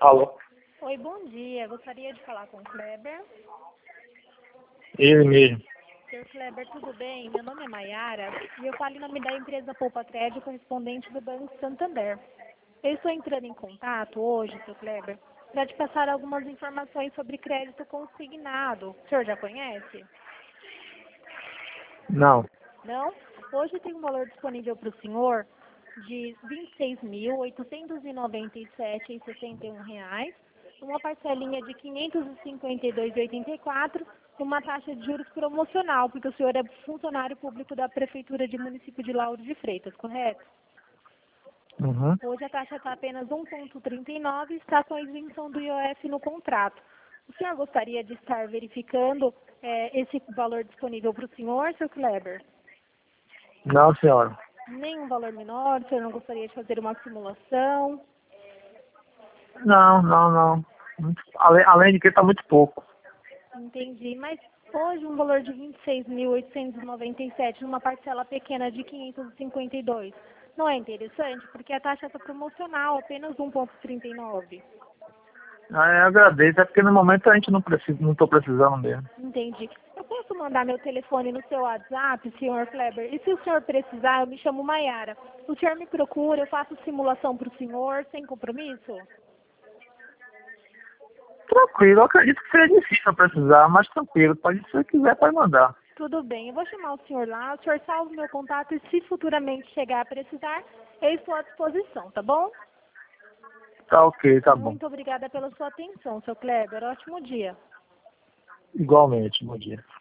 Alô? Oi, bom dia. Gostaria de falar com o Kleber. Ele mesmo. Senhor Kleber, tudo bem? Meu nome é Maiara e eu falo em nome da empresa Poupa Crédito, correspondente do Banco Santander. Eu estou entrando em contato hoje, Sr. Kleber, para te passar algumas informações sobre crédito consignado. O senhor já conhece? Não. Não? Hoje tem um valor disponível para o senhor de R$ 26.897,61, uma parcelinha de R$ 552,84, uma taxa de juros promocional, porque o senhor é funcionário público da Prefeitura de Município de Lauro de Freitas, correto? Uhum. Hoje a taxa está apenas 1,39 e está com a isenção do IOF no contrato. O senhor gostaria de estar verificando esse valor disponível para o senhor, Sr. Kleber? Não, senhora. Nenhum valor menor? O senhor não gostaria de fazer uma simulação? Não. Além de que está muito pouco. Entendi, mas hoje um valor de R$ 26.897 numa parcela pequena de R$ 552, não é interessante? Porque a taxa está promocional, apenas 1,39. Eu agradeço, é porque no momento a gente não estou precisando mesmo. Entendi. Eu posso mandar meu telefone no seu WhatsApp, senhor Kleber? E se o senhor precisar, eu me chamo Maiara. O senhor me procura, eu faço simulação para o senhor, sem compromisso? Tranquilo, eu acredito que seja difícil eu precisar, mas tranquilo, se você quiser, pode mandar. Tudo bem, eu vou chamar o senhor lá, o senhor salva o meu contato e se futuramente chegar a precisar, eu estou à disposição, tá bom? Tá ok, tá bom. Muito obrigada pela sua atenção, seu Kleber. Ótimo dia. Igualmente, bom dia.